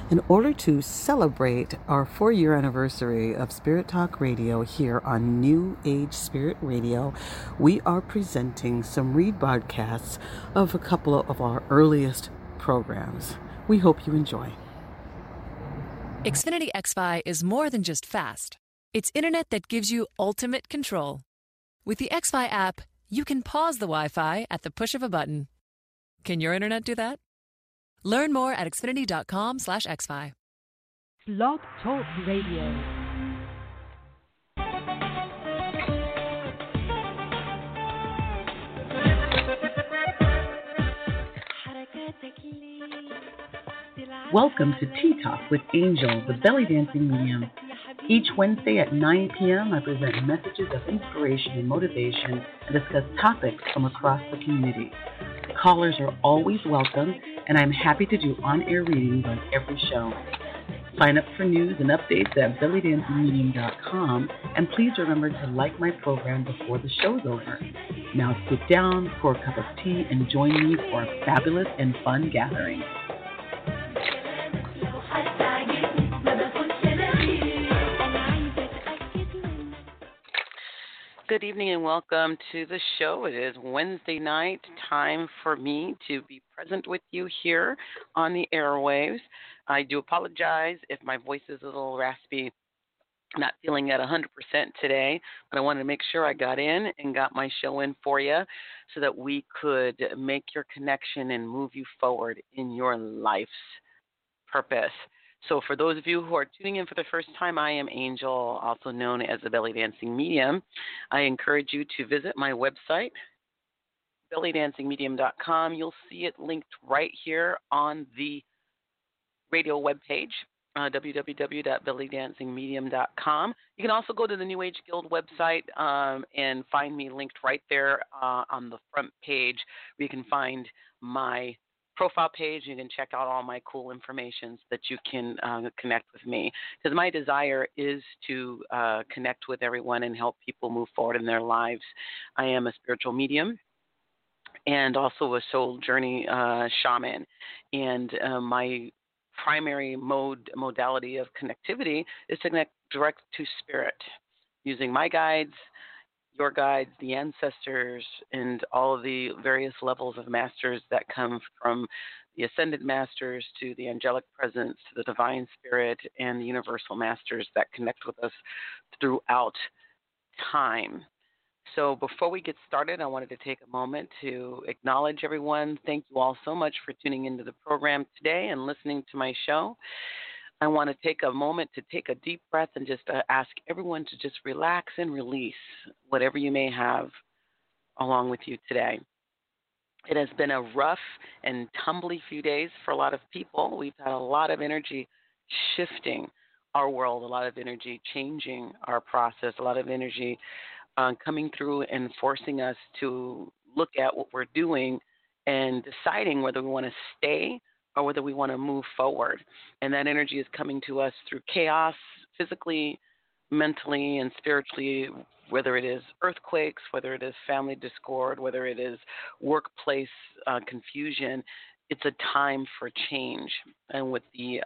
In order to celebrate our 4-year anniversary of Spirit Talk Radio here on New Age Spirit Radio, we are presenting some rebroadcasts of a couple of our earliest programs. We hope you enjoy. Xfinity XFi is more than just fast. It's internet that gives you ultimate control. With the XFi app, you can pause the Wi-Fi at the push of a button. Can your internet do that? Learn more at xfinity.com/xfi. Blog Talk Radio. Welcome to Tea Talk with Angel, the belly dancing medium. Each Wednesday at 9 p.m., I present messages of inspiration and motivation and discuss topics from across the community. Callers are always welcome, and I'm happy to do on-air readings on every show. Sign up for news and updates at bellydancingmedium.com, and please remember to like my program before the show's over. Now sit down, pour a cup of tea, and join me for a fabulous and fun gathering. Good evening and welcome to the show. It is Wednesday night, time for me to be present with you here on the airwaves. I do apologize if my voice is a little raspy, not feeling at 100% today, but I wanted to make sure I got in and got my show in for you so that we could make your connection and move you forward in your life's purpose. So for those of you who are tuning in for the first time, I am Angel, also known as the Belly Dancing Medium. I encourage you to visit my website, bellydancingmedium.com. You'll see it linked right here on the radio webpage, www.bellydancingmedium.com. You can also go to the New Age Guild website and find me linked right there on the front page where you can find my profile page. You can check out all my cool information so that you can connect with me, because my desire is to connect with everyone and help people move forward in their lives. I am a spiritual medium and also a soul journey shaman, and my primary modality of connectivity is to connect direct to spirit using my guides, your guides, the ancestors, and all of the various levels of masters that come from the ascended masters to the angelic presence to the divine spirit and the universal masters that connect with us throughout time. So before we get started, I wanted to take a moment to acknowledge everyone. Thank you all so much for tuning into the program today and listening to my show. I want to take a moment to take a deep breath and just ask everyone to just relax and release whatever you may have along with you today. It has been a rough and tumbly few days for a lot of people. We've had a lot of energy shifting our world, a lot of energy changing our process, a lot of energy coming through and forcing us to look at what we're doing and deciding whether we want to stay or whether we want to move forward. And that energy is coming to us through chaos, physically, mentally, and spiritually, whether it is earthquakes, whether it is family discord, whether it is workplace confusion. It's a time for change. And with the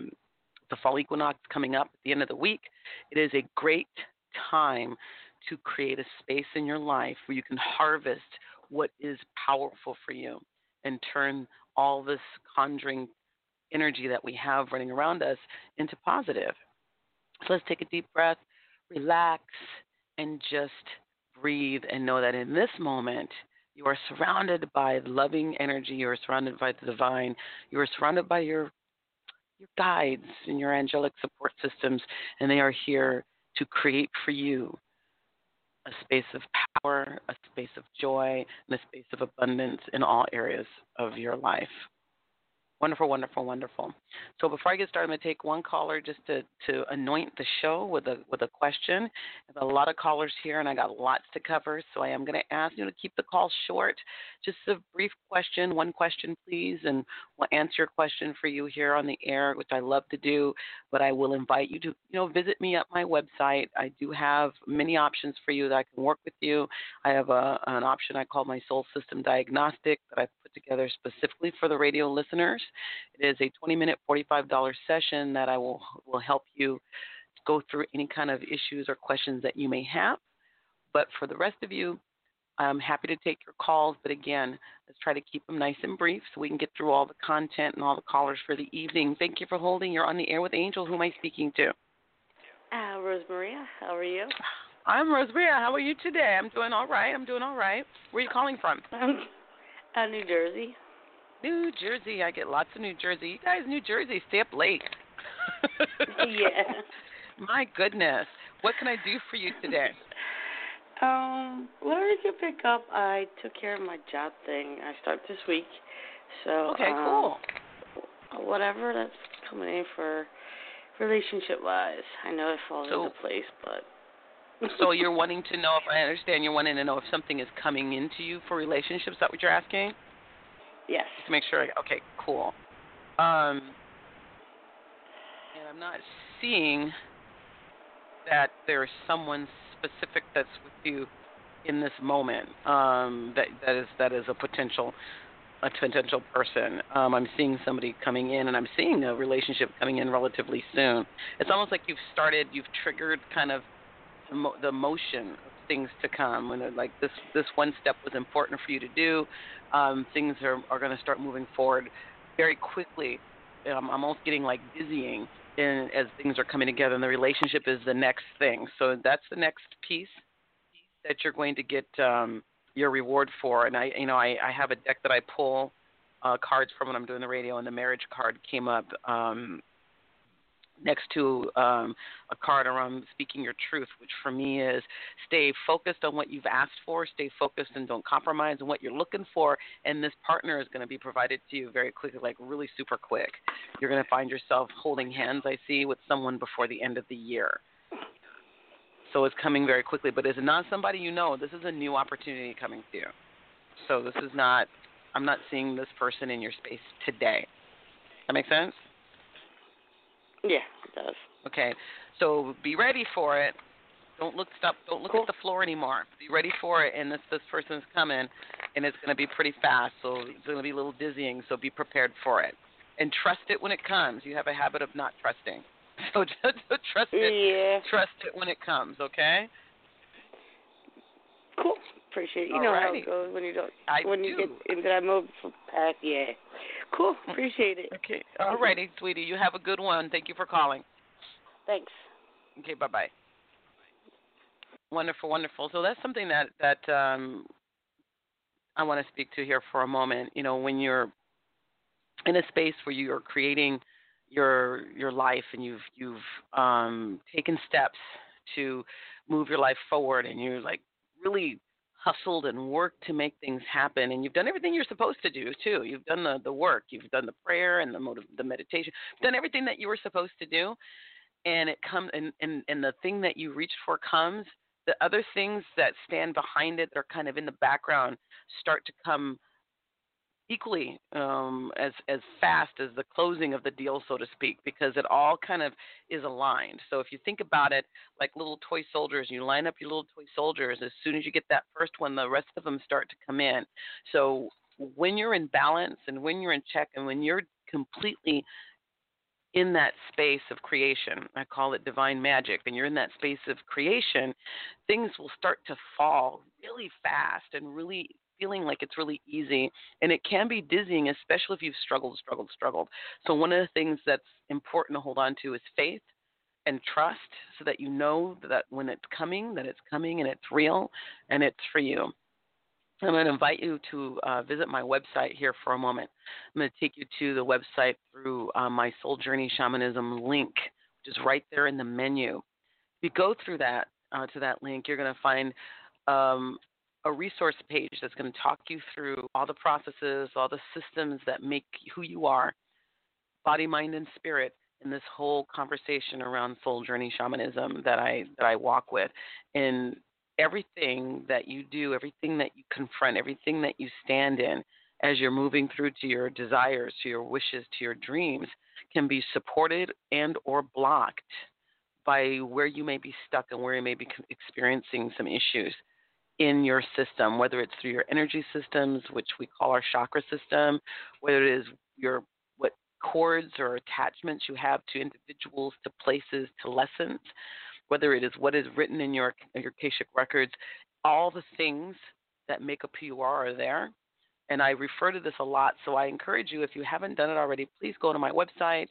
fall equinox coming up at the end of the week, it is a great time to create a space in your life where you can harvest what is powerful for you and turn all this conjuring energy that we have running around us into positive. So let's take a deep breath, relax, and just breathe and know that in this moment, you are surrounded by loving energy. You are surrounded by the divine. You are surrounded by your guides and your angelic support systems, and they are here to create for you a space of power, a space of joy, and a space of abundance in all areas of your life. Wonderful, wonderful, wonderful. So before I get started, I'm going to take one caller just to anoint the show with a question. I have a lot of callers here, and I got lots to cover, so I am going to ask you to keep the call short. Just a brief question, one question, please, and we'll answer your question for you here on the air, which I love to do. But I will invite you to, visit me at my website. I do have many options for you that I can work with you. I have an option I call my Soul System Diagnostic that I put together specifically for the radio listeners. It is a 20-minute, $45 session that I will help you go through any kind of issues or questions that you may have. But for the rest of you, I'm happy to take your calls, but again, let's try to keep them nice and brief so we can get through all the content and all the callers for the evening. Thank you for holding. You're on the air with Angel. Who am I speaking to? Rosemaria, how are you? I'm Rosemaria. How are you today? I'm doing all right. Where are you calling from? New Jersey. New Jersey. I get lots of New Jersey. You guys, New Jersey, stay up late. Yeah. My goodness. What can I do for you today? Whatever you can pick up, I took care of my job thing. I start this week. So, okay, cool. Whatever that's coming in for relationship-wise. I know it falls into place, but... So you're wanting to know, if I understand, you're wanting to know if something is coming into you for relationships. Is that what you're asking? Yes. Just to make sure. Okay, cool. And I'm not seeing that there's someone specific that's with you in this moment. That is a potential person. I'm seeing somebody coming in, and I'm seeing a relationship coming in relatively soon. It's almost like you've triggered kind of the motion of things to come. When like this one step was important for you to do, things are going to start moving forward very quickly. I'm almost getting like dizzying as things are coming together, and the relationship is the next thing. So that's the next piece that you're going to get your reward for. And I have a deck that I pull cards from when I'm doing the radio, and the marriage card came up next to a card around speaking your truth, which for me is stay focused on what you've asked for, stay focused and don't compromise on what you're looking for, and this partner is going to be provided to you very quickly, like really super quick. You're going to find yourself holding hands, I see, with someone before the end of the year. So it's coming very quickly, but it's not somebody you know. This is a new opportunity coming to you. So this is not, I'm not seeing this person in your space today. That make sense? Yeah, it does. Okay, so be ready for it. Don't look at the floor anymore. Be ready for it, and this person's coming, and it's going to be pretty fast, so it's going to be a little dizzying, so be prepared for it. And trust it when it comes. You have a habit of not trusting. So just trust it. Yeah. Trust it when it comes, okay? Cool. Appreciate it. You know how it goes when you get into that mode for pack. Yeah. Cool. Appreciate it. Okay. All righty, sweetie. You have a good one. Thank you for calling. Thanks. Okay, bye-bye. Wonderful, wonderful. So that's something that I want to speak to here for a moment. You know, when you're in a space where you're creating your life and you've taken steps to move your life forward, and you're like really hustled and worked to make things happen, and you've done everything you're supposed to do too. You've done the work, you've done the prayer and the meditation, you've done everything that you were supposed to do, and it comes and the thing that you reached for comes. The other things that stand behind it that are kind of in the background start to come equally as fast as the closing of the deal, so to speak, because it all kind of is aligned. So if you think about it like little toy soldiers, you line up your little toy soldiers. As soon as you get that first one, the rest of them start to come in. So when you're in balance and when you're in check and when you're completely in that space of creation, I call it divine magic, and you're in that space of creation, things will start to fall really fast and really feeling like it's really easy, and it can be dizzying, especially if you've struggled. So one of the things that's important to hold on to is faith and trust, so that you know that when it's coming and it's real and it's for you. I'm going to invite you to visit my website here for a moment. I'm going to take you to the website through my Soul Journey Shamanism link, which is right there in the menu. If you go through that to that link, you're going to find a resource page that's going to talk you through all the processes, all the systems that make who you are, body, mind, and spirit, in this whole conversation around Soul Journey Shamanism that I walk with. And everything that you do, everything that you confront, everything that you stand in as you're moving through to your desires, to your wishes, to your dreams, can be supported and or blocked by where you may be stuck and where you may be experiencing some issues in your system, whether it's through your energy systems, which we call our chakra system, whether it is what cords or attachments you have to individuals, to places, to lessons, whether it is what is written in your Akashic records, all the things that make up who you are there. And I refer to this a lot, so I encourage you, if you haven't done it already, please go to my website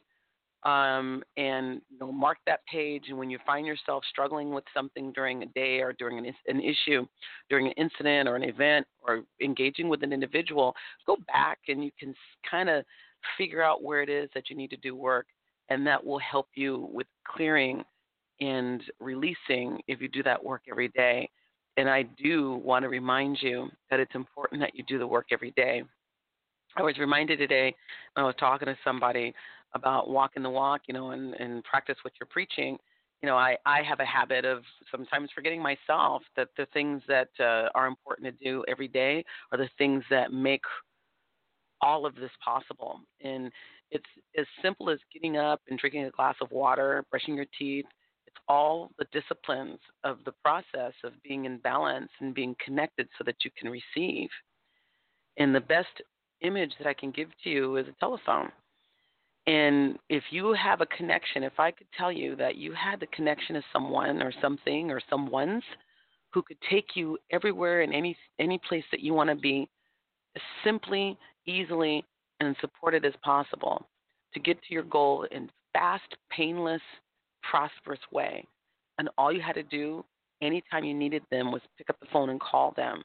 and mark that page. And when you find yourself struggling with something during a day or during an issue, during an incident or an event or engaging with an individual, go back and you can kind of figure out where it is that you need to do work, and that will help you with clearing and releasing if you do that work every day. And I do want to remind you that it's important that you do the work every day. I was reminded today when I was talking to somebody about walking the walk, and practice what you're preaching. I have a habit of sometimes forgetting myself that the things that are important to do every day are the things that make all of this possible. And it's as simple as getting up and drinking a glass of water, brushing your teeth. It's all the disciplines of the process of being in balance and being connected so that you can receive. And the best image that I can give to you is a telephone. And if you have a connection, if I could tell you that you had the connection of someone or something or someone's who could take you everywhere and any place that you want to be, as simply, easily, and supported as possible to get to your goal in fast, painless, prosperous way. And all you had to do anytime you needed them was pick up the phone and call them.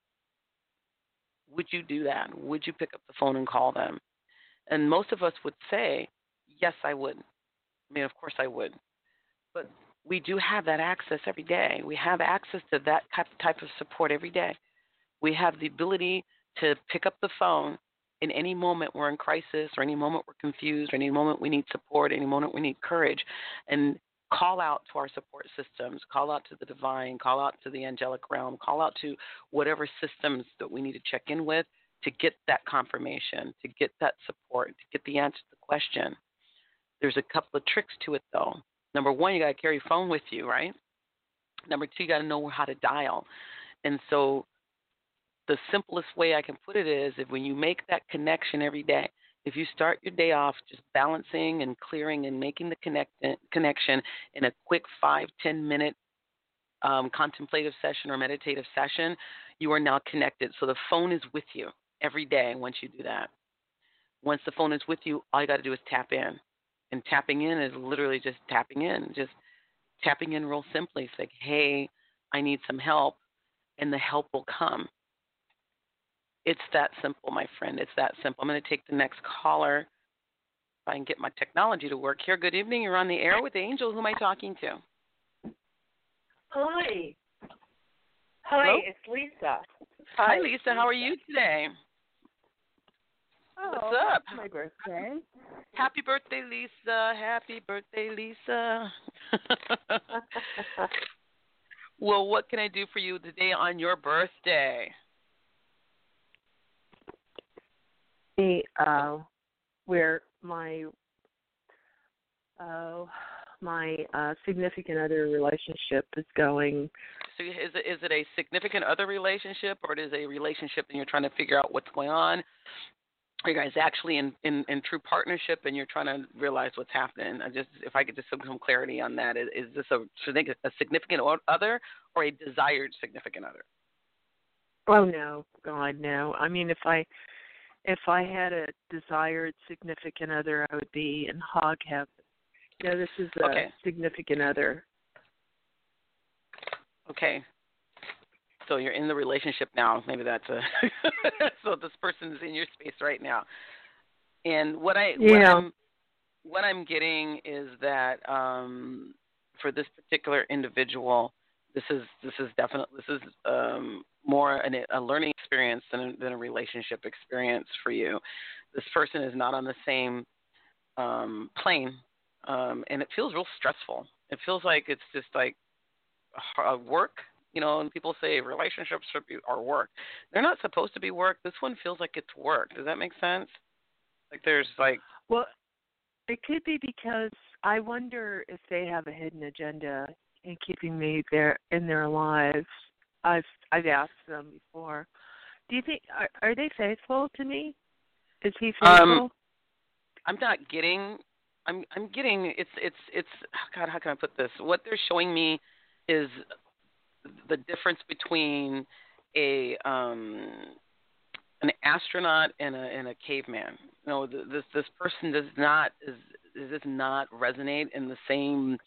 Would you do that? Would you pick up the phone and call them? And most of us would say, yes, I would. I mean, of course I would. But we do have that access every day. We have access to that type of support every day. We have the ability to pick up the phone in any moment we're in crisis, or any moment we're confused, or any moment we need support, any moment we need courage, and call out to our support systems, call out to the divine, call out to the angelic realm, call out to whatever systems that we need to check in with to get that confirmation, to get that support, to get the answer to the question. There's a couple of tricks to it, though. Number one, you got to carry your phone with you, right? Number two, you got to know how to dial. And so the simplest way I can put it is, if when you make that connection every day, if you start your day off just balancing and clearing and making the connection in a quick 5-10 minute contemplative session or meditative session, you are now connected. So the phone is with you every day once you do that. Once the phone is with you, all you got to do is tap in. And tapping in is literally just tapping in real simply. It's like, hey, I need some help, and the help will come. It's that simple, my friend. It's that simple. I'm going to take the next caller if I can get my technology to work here. Good evening. You're on the air with Angel. Who am I talking to? Hi. Hello? It's Lisa. Hi, Lisa. How are you today? What's up? It's my birthday. Happy birthday, Lisa. Happy birthday, Lisa. Well, what can I do for you today on your birthday? Where my significant other relationship is going. So is it a significant other relationship, or it is a relationship and you're trying to figure out what's going on? Are you guys actually in true partnership and you're trying to realize what's happening? If I could just have some clarity on that. Is this a significant other or a desired significant other? Oh, no. God, no. I mean, if I had a desired significant other, I would be in hog heaven. No, this is a significant other. Okay. So you're in the relationship now. Maybe that's so this person is in your space right now. And what I'm getting is that for this particular individual, this is more a learning experience than a relationship experience for you. This person is not on the same plane, and it feels real stressful. It feels like it's just like work. And people say relationships are work. They're not supposed to be work. This one feels like it's work. Does that make sense? Like there's like... Well, it could be because I wonder if they have a hidden agenda in keeping me there in their lives. I've asked them before. Do you think are they faithful to me? Is he faithful? I'm not getting. I'm getting. It's. God, how can I put this? What they're showing me is the difference between an astronaut and a caveman. You know, this person does not resonate in the same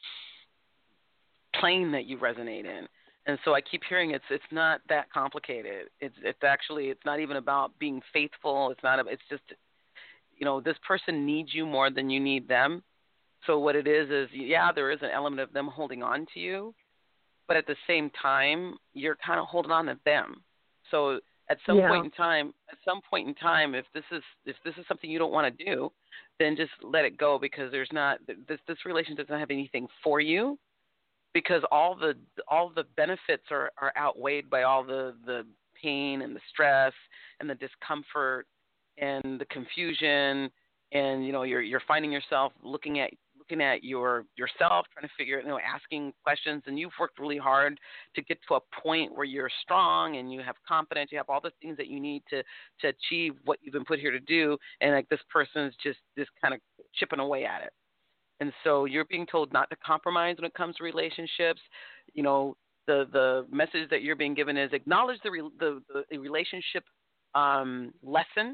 plane that you resonate in. And so I keep hearing it's not that complicated. It's not even about being faithful. It's just, you know, this person needs you more than you need them. So what it is yeah, there is an element of them holding on to you, but at the same time, you're kind of holding on to them. So at some point in time, if this is something you don't want to do, then just let it go, because this relationship doesn't have anything for you, because all the benefits are outweighed by all the pain and the stress and the discomfort and the confusion, and you know you're finding yourself looking at yourself, trying to figure it, you know, asking questions, and you've worked really hard to get to a point where you're strong and you have confidence, you have all the things that you need to achieve what you've been put here to do, and like this person's just kind of chipping away at it. And so you're being told not to compromise when it comes to relationships. You know, the message that you're being given is acknowledge the relationship lesson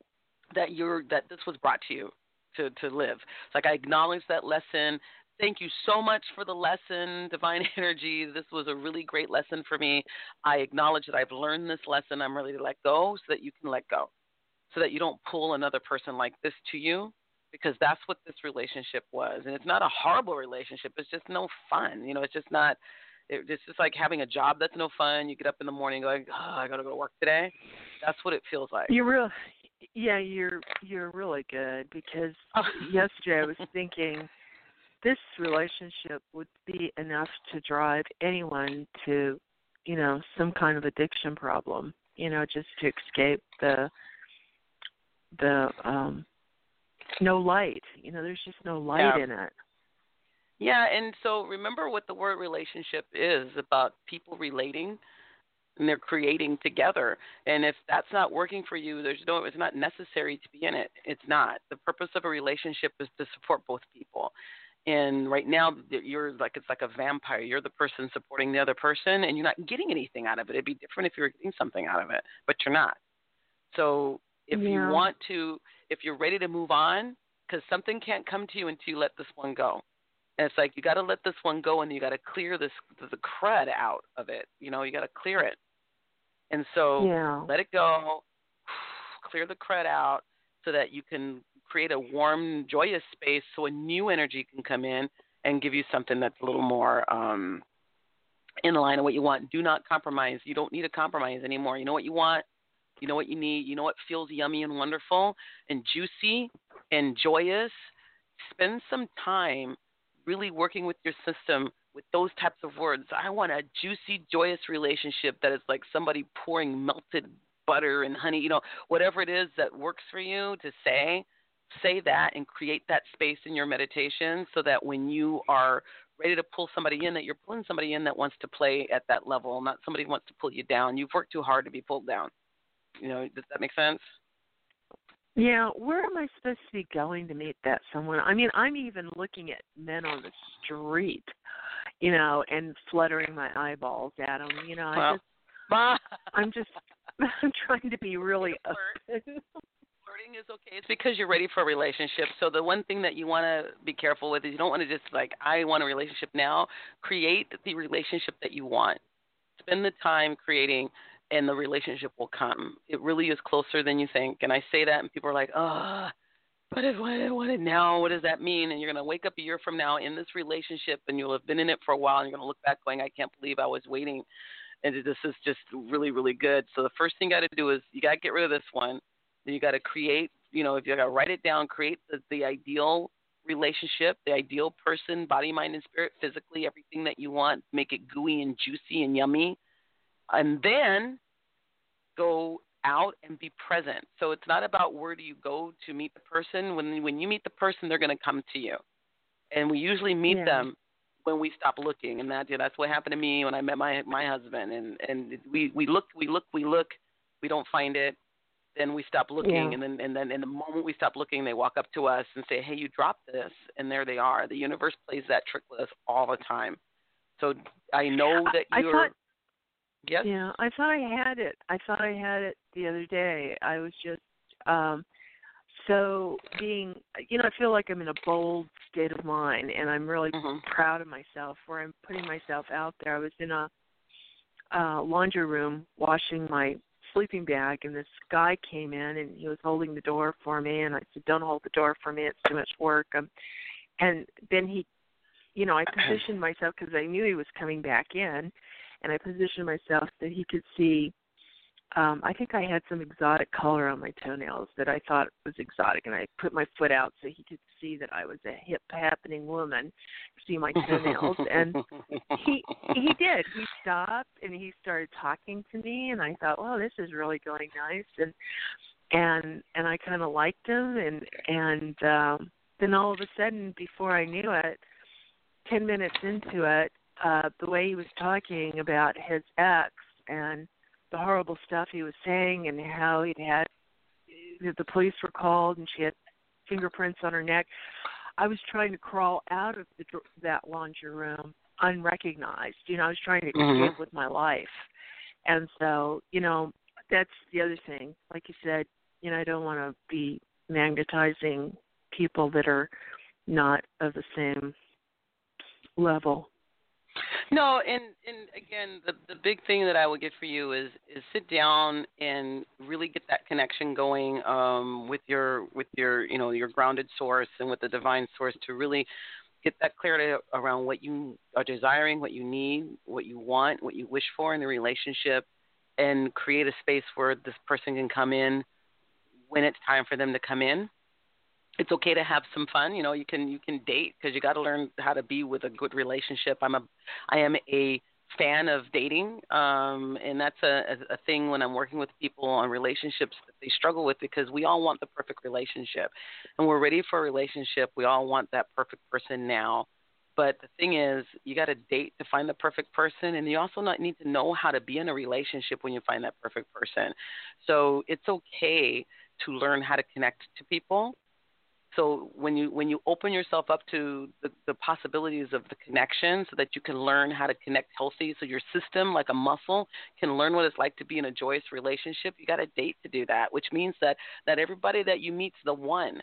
that this was brought to you to live. It's like, I acknowledge that lesson. Thank you so much for the lesson, Divine Energy. This was a really great lesson for me. I acknowledge that I've learned this lesson. I'm ready to let go, so that you can let go, so that you don't pull another person like this to you, because that's what this relationship was. And it's not a horrible relationship. It's just no fun. You know, it's just not. It's just like having a job that's no fun. You get up in the morning and go, I got to go to work today. That's what it feels like. You're really good, because yesterday I was thinking this relationship would be enough to drive anyone to, you know, some kind of addiction problem, you know, just to escape the no light. You know, there's just no light in it. Yeah, and so remember what the word relationship is about: people relating, and they're creating together. And if that's not working for you, it's not necessary to be in it. It's not. The purpose of a relationship is to support both people. And right now, it's like a vampire. You're the person supporting the other person, and you're not getting anything out of it. It'd be different if you were getting something out of it, but you're not. So if you're ready to move on, because something can't come to you until you let this one go. And it's like, you got to let this one go, and you got to clear the crud out of it. You know, you got to clear it. And so let it go, clear the crud out, so that you can create a warm, joyous space, so a new energy can come in and give you something that's a little more in line with what you want. Do not compromise. You don't need to compromise anymore. You know what you want. You know what you need. You know what feels yummy and wonderful and juicy and joyous. Spend some time really working with your system with those types of words. I want a juicy, joyous relationship that is like somebody pouring melted butter and honey, you know, whatever it is that works for you to say that and create that space in your meditation, so that when you are ready to pull somebody in, that you're pulling somebody in that wants to play at that level, not somebody who wants to pull you down. You've worked too hard to be pulled down. You know, does that make sense? Yeah, where am I supposed to be going to meet that someone? I mean, I'm even looking at men on the street, you know, and fluttering my eyeballs at them. You know, I'm trying to be really. Flirting is okay. It's because you're ready for a relationship. So the one thing that you want to be careful with is you don't want to just like, I want a relationship now. Create the relationship that you want. Spend the time creating, and the relationship will come. It really is closer than you think. And I say that, and people are like, but if I want it now, what does that mean? And you're going to wake up a year from now in this relationship, and you'll have been in it for a while, and you're going to look back going, I can't believe I was waiting. And this is just really, really good. So the first thing you got to do is you got to get rid of this one. Then you got to create, you know, if you got to write it down, create the ideal relationship, the ideal person, body, mind, and spirit, physically, everything that you want, make it gooey and juicy and yummy. And then go out and be present. So it's not about where do you go to meet the person. When you meet the person, they're going to come to you. And we usually meet them when we stop looking. And that's what happened to me when I met my husband. And we look, we don't find it. then we stop looking, and then in the moment we stop looking, they walk up to us and say, "Hey, you dropped this," and there they are. The universe plays that trick with us all the time. So I know that you're. Yes? Yeah, I thought I had it. I thought I had it the other day. I was just so being, I feel like I'm in a bold state of mind, and I'm really proud of myself where I'm putting myself out there. I was in a laundry room washing my sleeping bag, and this guy came in, and he was holding the door for me, and I said, "Don't hold the door for me. It's too much work." And then he, I positioned myself because I knew he was coming back in, and I positioned myself so he could see. I think I had some exotic color on my toenails that I thought was exotic, and I put my foot out so he could see that I was a hip happening woman, see my toenails. And he did. He stopped and he started talking to me, and I thought, well, this is really going nice, and I kind of liked him, and then all of a sudden, before I knew it, 10 minutes into it, the way he was talking about his ex and the horrible stuff he was saying, and how the police were called and she had fingerprints on her neck. I was trying to crawl out of that laundry room unrecognized. I was trying to escape with my life. And so, that's the other thing. Like you said, I don't want to be magnetizing people that are not of the same level. No, and again, the big thing that I would get for you is sit down and really get that connection going with your your grounded source and with the divine source to really get that clarity around what you are desiring, what you need, what you want, what you wish for in the relationship, and create a space where this person can come in when it's time for them to come in. It's okay to have some fun. You can date, because you got to learn how to be with a good relationship. I am a fan of dating, and that's a thing when I'm working with people on relationships that they struggle with, because we all want the perfect relationship, and we're ready for a relationship. We all want that perfect person now. But the thing is, you got to date to find the perfect person, and you also need to know how to be in a relationship when you find that perfect person. So it's okay to learn how to connect to people. So when you open yourself up to the possibilities of the connection, so that you can learn how to connect healthy, so your system, like a muscle, can learn what it's like to be in a joyous relationship, you got to date to do that, which means that everybody that you meet's the one.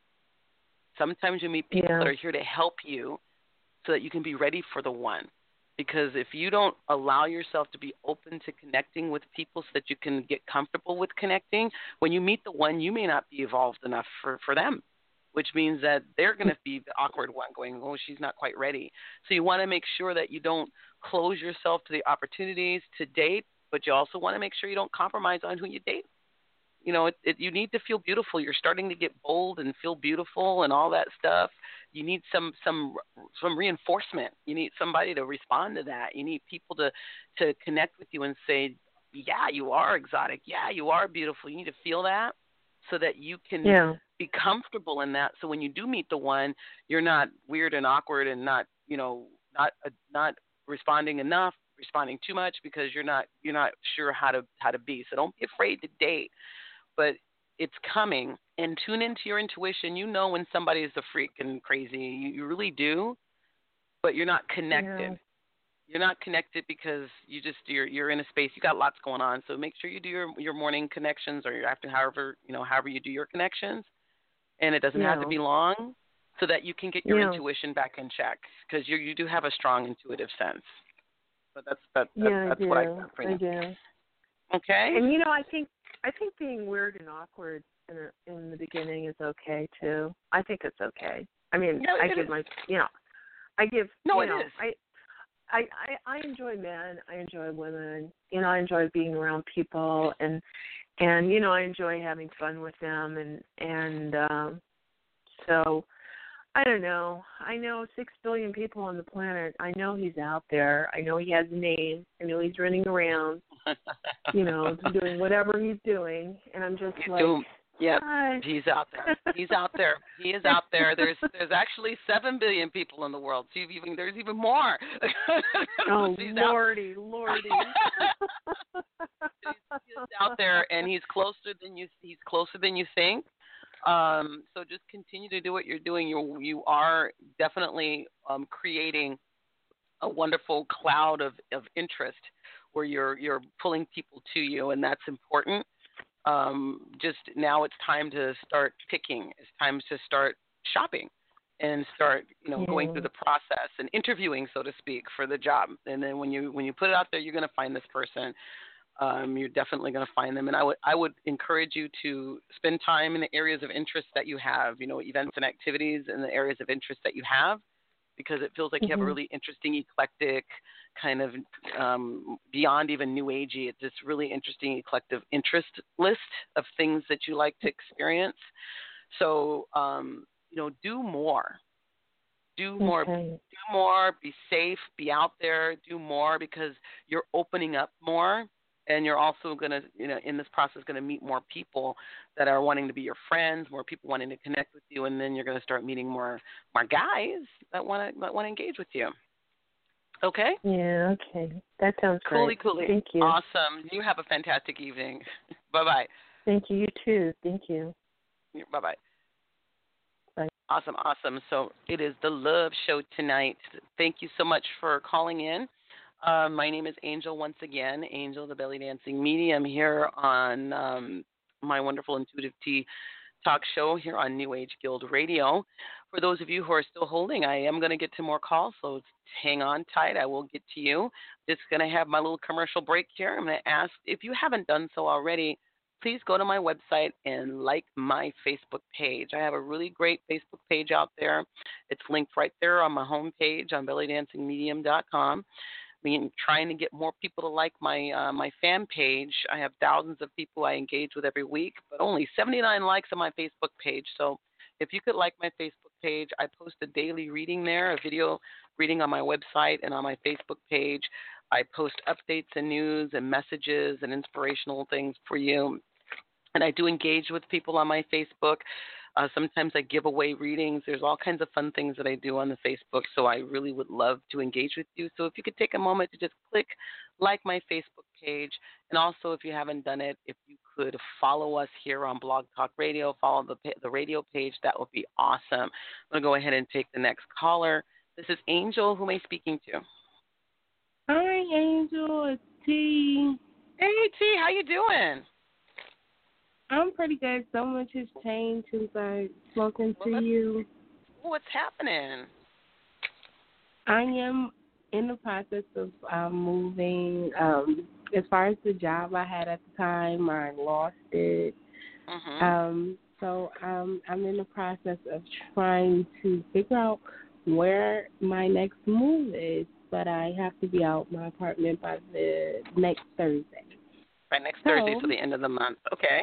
Sometimes you meet people that are here to help you so that you can be ready for the one. Because if you don't allow yourself to be open to connecting with people so that you can get comfortable with connecting, when you meet the one, you may not be evolved enough for them, which means that they're going to be the awkward one going, oh, she's not quite ready. So you want to make sure that you don't close yourself to the opportunities to date, but you also want to make sure you don't compromise on who you date. You need to feel beautiful. You're starting to get bold and feel beautiful and all that stuff. You need some reinforcement. You need somebody to respond to that. You need people to connect with you and say, yeah, you are exotic. Yeah, you are beautiful. You need to feel that so that you can be comfortable in that. So when you do meet the one, you're not weird and awkward and not responding enough, responding too much, because you're not sure how to be. So don't be afraid to date. But it's coming, and tune into your intuition. When somebody is a freak and crazy. You really do, but you're not connected. Yeah. You're not connected because you're in a space. You got lots going on. So make sure you do your morning connections or your after, however you do your connections, and it doesn't have to be long, so that you can get your intuition back in check, because you do have a strong intuitive sense. But that's what I got for you. I do. Okay. And I think being weird and awkward in the beginning is okay too. I think it's okay. I mean, I enjoy men. I enjoy women. I enjoy being around people, and I enjoy having fun with them, and so I don't know. I know 6 billion people on the planet. I know he's out there. I know he has a name. I know he's running around, doing whatever he's doing. And I'm just Yep, Hi. he's out there. He's out there. He is out there. There's actually 7 billion people in the world. So there's even more. Oh, Lordy. He's out there, and he's closer than you think. So just continue to do what you're doing. You are definitely creating a wonderful cloud of interest where you're pulling people to you, and that's important. Just now it's time to start picking. It's time to start shopping and start, going through the process and interviewing, so to speak, for the job. And then when you put it out there, you're going to find this person. You're definitely going to find them. And I would encourage you to spend time in the areas of interest that you have, events and activities in the areas of interest that you have, because it feels like you have a really interesting, eclectic kind of beyond even New Agey. It's this really interesting, eclectic interest list of things that you like to experience. So, do more. Do more. Okay. Do more. Be safe. Be out there. Do more, because you're opening up more. And you're also going to, in this process, going to meet more people that are wanting to be your friends, more people wanting to connect with you, and then you're going to start meeting more guys that want to engage with you. Okay? Yeah, okay. That sounds great. Coolly. Thank you. Awesome. You have a fantastic evening. Bye-bye. Thank you. You too. Thank you. Bye-bye. Bye. Awesome. So it is the Love Show tonight. Thank you so much for calling in. My name is Angel once again, Angel, the belly dancing medium, here on my wonderful Intuitive Tea talk show here on New Age Guild Radio. For those of you who are still holding, I am going to get to more calls, so hang on tight. I will get to you. Just going to have my little commercial break here. I'm going to ask, if you haven't done so already, please go to my website and like my Facebook page. I have a really great Facebook page out there. It's linked right there on my homepage on bellydancingmedium.com. Trying to get more people to like my fan page. I have thousands of people I engage with every week, but only 79 likes on my Facebook page. So if you could like my Facebook page, I post a daily reading there, a video reading on my website and on my Facebook page. I post updates and news and messages and inspirational things for you. And I do engage with people on my Facebook. Sometimes I give away readings. There's all kinds of fun things that I do on the Facebook, so I really would love to engage with you. So if you could take a moment to just click like my Facebook page, and also if you haven't done it, if you could follow us here on Blog Talk Radio, follow the radio page, that would be awesome. I'm going to go ahead and take the next caller. This is Angel. Who am I speaking to? Hi, Angel. It's T. Hey, T. How you doing? I'm pretty good. So much has changed since I've spoken to you. What's happening? I am in the process of moving. As far as the job I had at the time, I lost it. So I'm in the process of trying to figure out where my next move is, but I have to be out my apartment by the next Thursday. By next Thursday, so the end of the month. Okay.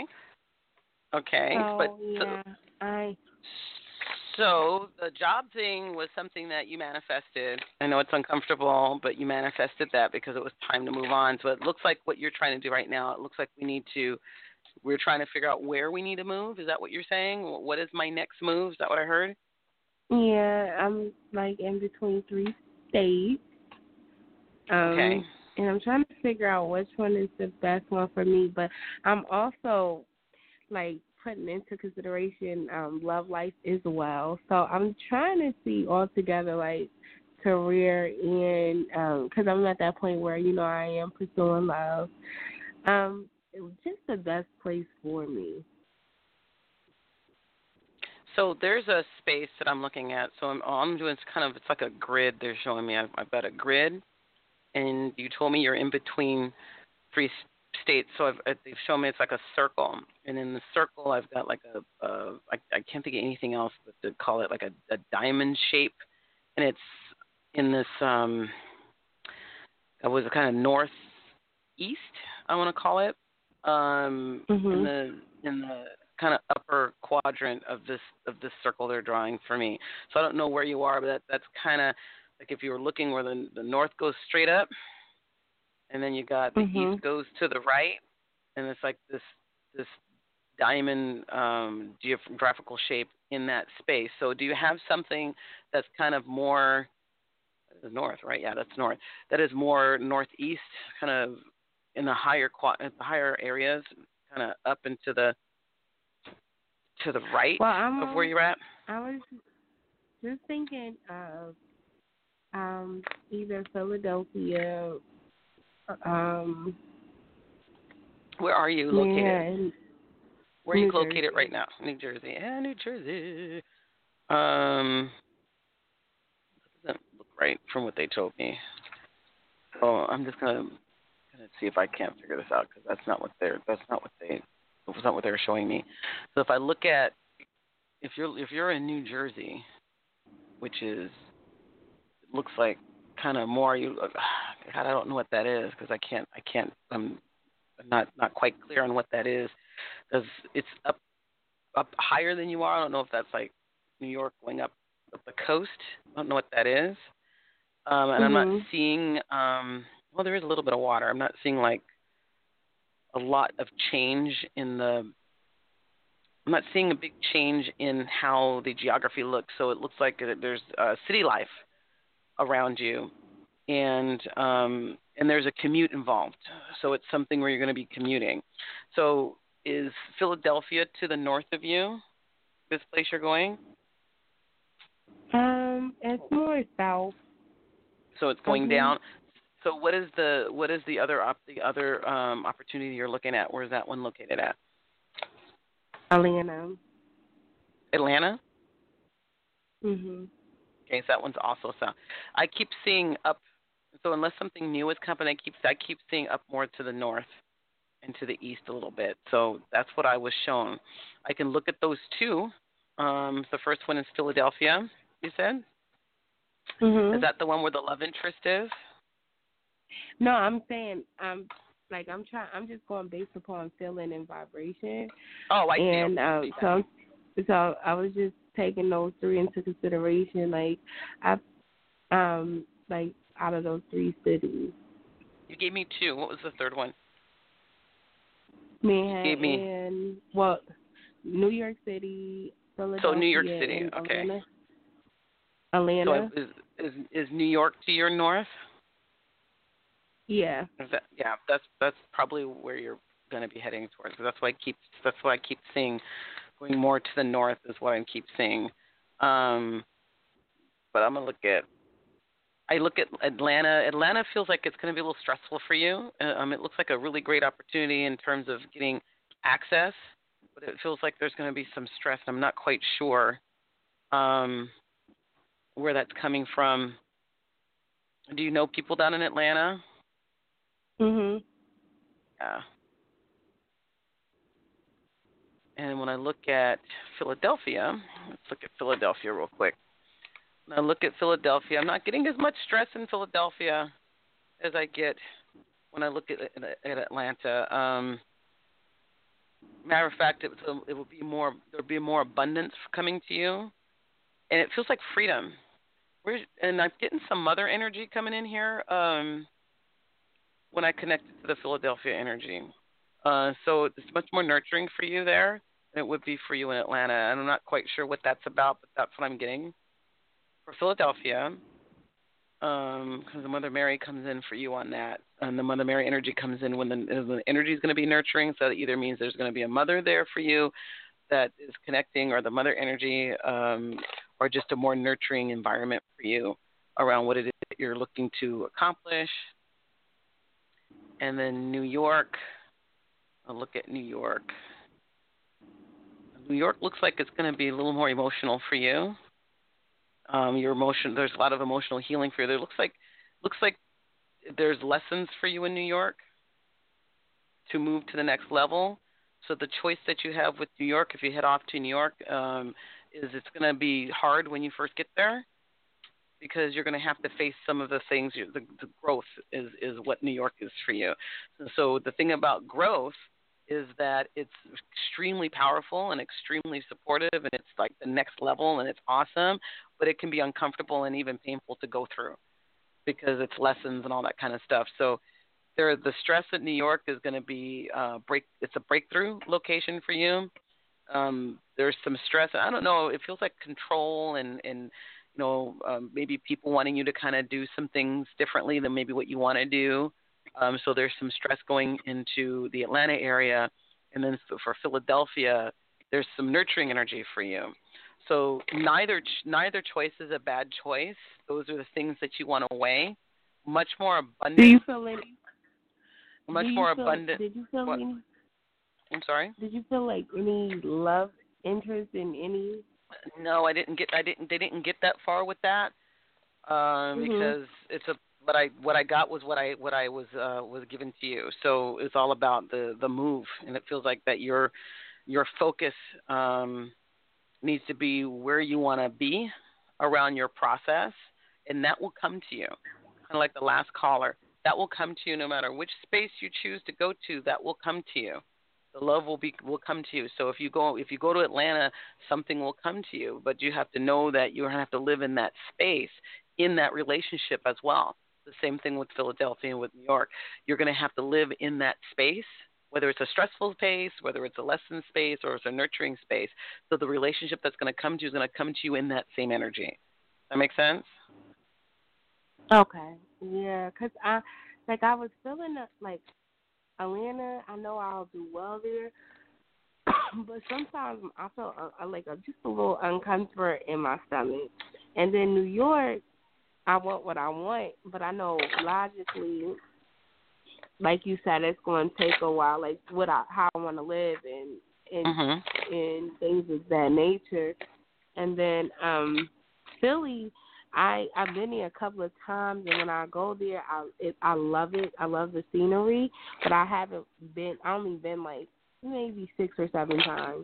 So the job thing was something that you manifested. I know it's uncomfortable, but you manifested that because it was time to move on. So it looks like what you're trying to do right now, it looks like we're trying to figure out where we need to move. Is that what you're saying? What is my next move? Is that what I heard? Yeah, I'm like in between 3 states. Okay. And I'm trying to figure out which one is the best one for me, but I'm also like putting into consideration love life as well. So I'm trying to see altogether like career and because I'm at that point where I am pursuing love. It was just the best place for me. So there's a space that I'm looking at. So all I'm doing is it's like a grid. They're showing me I've got a grid, and you told me you're in between 3 states. So they've shown me it's like a circle, and in the circle I've got like I can't think of anything else but to call it like a diamond shape, and it's in this it was kind of northeast, I want to call it, in the kind of upper quadrant of this circle they're drawing for me. So I don't know where you are, but that's kind of like if you were looking where the north goes straight up, and then you got the east goes to the right, and it's like this diamond geographical shape in that space. So do you have something that's kind of more north, right? Yeah, that's north. That is more northeast, kind of in the higher areas, kind of up into the right of where you're at? I was just thinking of either Philadelphia. Where are you located? Where are you located right now? New Jersey. Yeah, New Jersey. Doesn't look right from what they told me. Oh, I'm just gonna see if I can't figure this out because that's not what they were showing me. So if I look at if you're in New Jersey, which is looks like kind of more you. God, I don't know what that is because I can't. I'm not quite clear on what that is. Because it's up higher than you are. I don't know if that's like New York going up the coast. I don't know what that is. And I'm not seeing. Well, there is a little bit of water. I'm not seeing like a lot of change in the. I'm not seeing a big change in how the geography looks. So it looks like there's city life around you, and there's a commute involved. So it's something where you're going to be commuting. So is Philadelphia to the north of you, this place you're going? It's more south. So it's going down. So what is the other opportunity you're looking at? Where is that one located at? Atlanta. Atlanta? Mhm. Okay, so that one's also south. I keep seeing up. So unless something new is coming, I keep seeing up more to the north and to the east a little bit. So that's what I was shown. I can look at those two. The first one is Philadelphia, you said? Mhm. Is that the one where the love interest is? No, I'm saying I'm just going based upon feeling and vibration. Oh, I see. And so I was just taking those three into consideration. Like like out of those three cities. You gave me two. What was the third one? Manhattan, New York City, Philadelphia. So New York City, okay. Atlanta. So is New York to your north? Yeah. That's probably where you're going to be heading towards. That's why I keep seeing going more to the north is what I keep seeing. But I'm gonna look at Atlanta. Atlanta feels like it's going to be a little stressful for you. It looks like a really great opportunity in terms of getting access, but it feels like there's going to be some stress. I'm not quite sure where that's coming from. Do you know people down in Atlanta? Mhm. Yeah. And when I look at Philadelphia, let's look at Philadelphia real quick. When I look at Philadelphia, I'm not getting as much stress in Philadelphia as I get when I look at Atlanta. Matter of fact, it will be more. There'll be more abundance coming to you, and it feels like freedom. And I'm getting some mother energy coming in here when I connect it to the Philadelphia energy. So it's much more nurturing for you there than it would be for you in Atlanta. And I'm not quite sure what that's about, but that's what I'm getting for Philadelphia. Because the Mother Mary comes in for you on that. And the Mother Mary energy comes in when the energy is going to be nurturing. So that either means there's going to be a mother there for you that is connecting, or the mother energy, or just a more nurturing environment for you around what it is that you're looking to accomplish. And then New York, I'll look at New York. New York looks like it's going to be a little more emotional for you. There's a lot of emotional healing for you. There looks like there's lessons for you in New York to move to the next level. So the choice that you have with New York, if you head off to New York, is it's going to be hard when you first get there, because you're going to have to face some of the things. The growth is what New York is for you. So the thing about growth is that it's extremely powerful and extremely supportive, and it's like the next level, and it's awesome, but it can be uncomfortable and even painful to go through because it's lessons and all that kind of stuff. So The stress at New York is going to be it's a breakthrough location for you. There's some stress. I don't know. It feels like control and maybe people wanting you to kind of do some things differently than maybe what you want to do. So there's some stress going into the Atlanta area, and then for Philadelphia, there's some nurturing energy for you. So neither choice is a bad choice. Those are the things that you want to weigh. Much more abundant. Do you feel any? Much more abundant. Did you feel any? I'm sorry? Did you feel like any love interest in any? No, I didn't get. They didn't get that far with that because it's what I got was what I was given to you. So it's all about the move, and it feels like that your focus needs to be where you want to be around your process, and that will come to you. Kind of like the last caller, that will come to you no matter which space you choose to go to. That will come to you. The love will come to you. So if you go to Atlanta, something will come to you, but you have to know that you're going to have to live in that space, in that relationship as well. The same thing with Philadelphia and with New York. You're going to have to live in that space, whether it's a stressful space, whether it's a lesson space, or it's a nurturing space. So the relationship that's going to come to you is going to come to you in that same energy. That make sense? Okay. Yeah, because I was feeling like Atlanta, I know I'll do well there, but sometimes I feel just a little uncomfort in my stomach. And then New York, I want what I want, but I know logically, like you said, it's going to take a while, like how I want to live and things of that nature. And then Philly, I've been there a couple of times, and when I go there, I love it. I love the scenery, but I only been like maybe 6 or 7 times.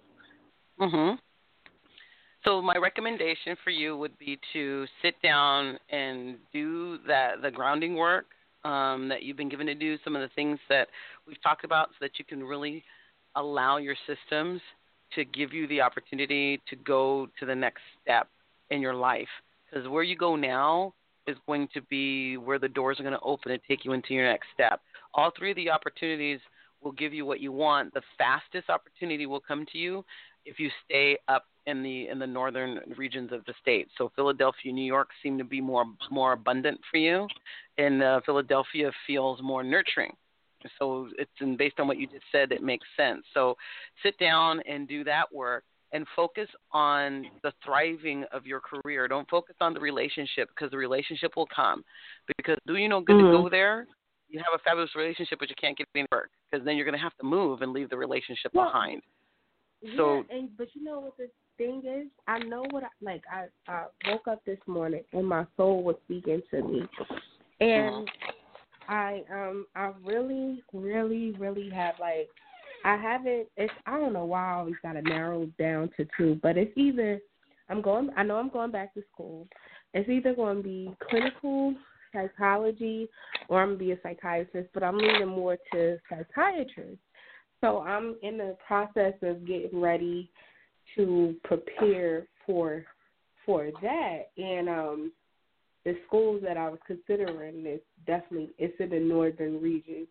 So my recommendation for you would be to sit down and do the grounding work that you've been given to do, some of the things that we've talked about, so that you can really allow your systems to give you the opportunity to go to the next step in your life. Because where you go now is going to be where the doors are going to open and take you into your next step. All 3 of the opportunities will give you what you want. The fastest opportunity will come to you if you stay up in the northern regions of the state. So Philadelphia, New York seem to be more abundant for you, and Philadelphia feels more nurturing. So based on what you just said, it makes sense. So sit down and do that work. And focus on the thriving of your career. Don't focus on the relationship, because the relationship will come. Because do you know good to go there? You have a fabulous relationship, but you can't get any work, because then you're going to have to move and leave the relationship behind. Yeah, but you know what the thing is? I know what I woke up this morning and my soul was speaking to me, and I really, really, really have I don't know why I always got to narrow down to 2, but it's either I know I'm going back to school. It's either going to be clinical psychology or I'm going to be a psychiatrist, but I'm leaning more to psychiatrist. So I'm in the process of getting ready to prepare for that. And the schools that I was considering it's in the northern region.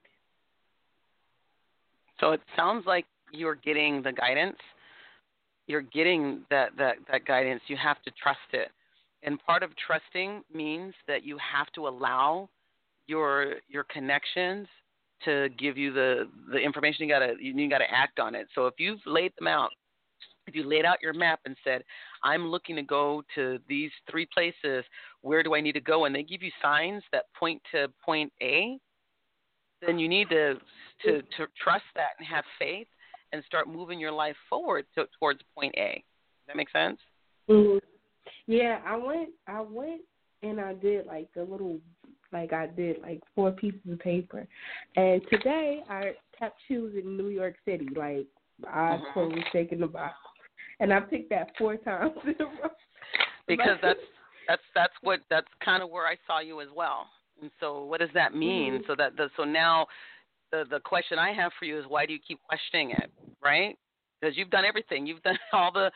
So it sounds like you're getting the guidance. You're getting that guidance. You have to trust it. And part of trusting means that you have to allow your connections to give you the information. You gotta act on it. So if you've laid them out, if you laid out your map and said, I'm looking to go to these 3 places, where do I need to go? And they give you signs that point to point A, then you need to trust that and have faith and start moving your life forward towards point A. Does that make sense? Mm-hmm. Yeah, I went and I did I did 4 pieces of paper. And today I kept choosing New York City. I totally shaken the box. And I picked that 4 times in a row. Because that's kind of where I saw you as well. And so what does that mean? So now the question I have for you is, why do you keep questioning it, right? Because you've done everything. You've done all the